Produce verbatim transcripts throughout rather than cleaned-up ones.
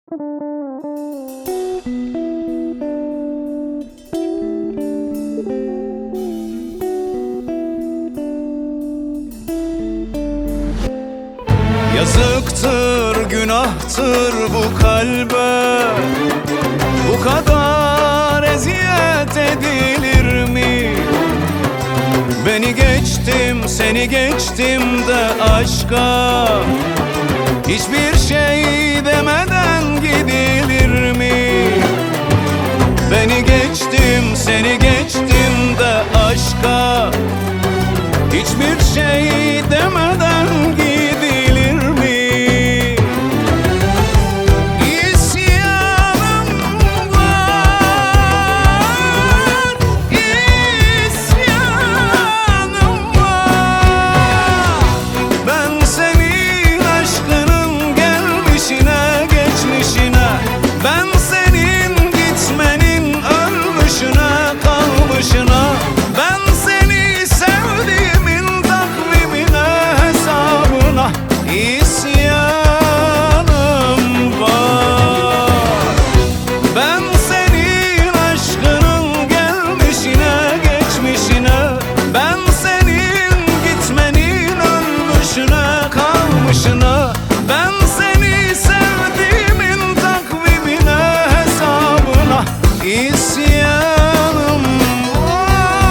Yazıktır, günahtır bu kalbe, bu kadar eziyet edilir mi? Beni geçtim, seni geçtim de aşka hiçbir şey demeden gidilir mi? Beni geçtim, seni geçtim de aşka hiçbir şey demeden gidilir mi? İsyanım var, isyanım var. Ben senin aşkının gelmişine geçmişine, ben senin gitmenin ölmüşüne kalmışına, ben seni sevdiğimin takvimine hesabına isyanım var. Ben senin aşkının gelmişine geçmişine, ben senin gitmenin ölmüşüne kalmışına, ben seni sevdiğimin takvimine hesabına isyanım var.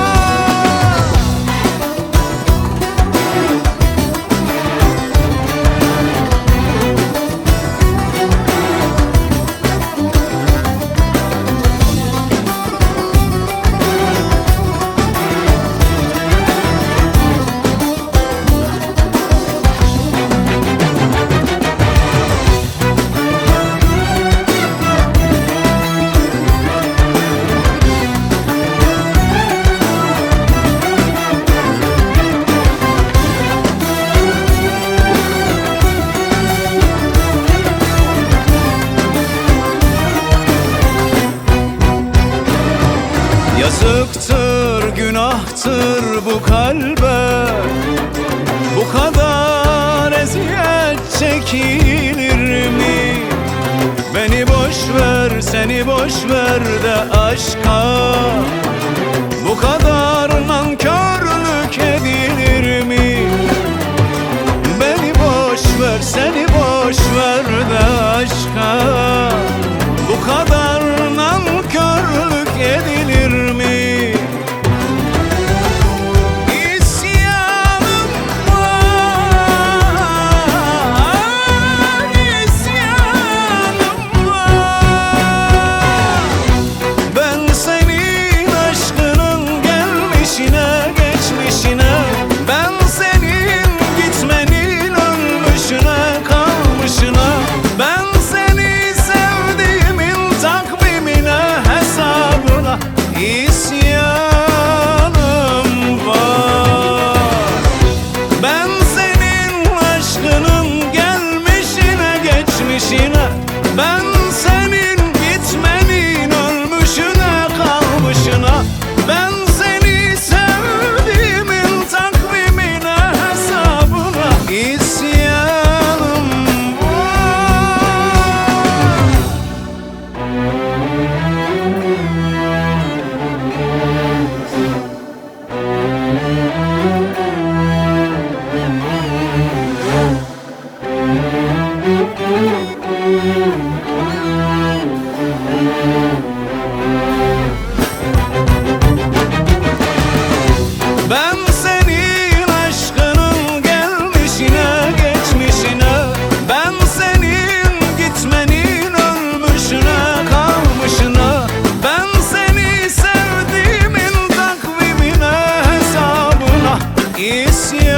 Yazıktır, günahtır bu kalbe, bu kadar eziyet çekilir mi? Beni boş ver, seni boş ver de aşka bu kadar nankörlük edilir mi? Beni boş ver, seni boş ver de aşka bu kadar nankörlük edilir mi? İsyanım var, isyanım var. Ben senin aşkının gelmişine geçmişine, ben senin gitmenin ölmüşüne kalmışına, ben seni sevdiğimin takvimine hesabına isyanım var. Ben senin aşkının gelmişine geçmişine, ben senin gitmenin ölmüşüne kalmışına, ben seni sevdiğimin takvimine hesabına isyanım var. Ben senin aşkının gelmişine geçmişine, ben senin gitmenin ölmüşüne kalmışına, ben seni sevdiğimin takvimine hesabına isyan.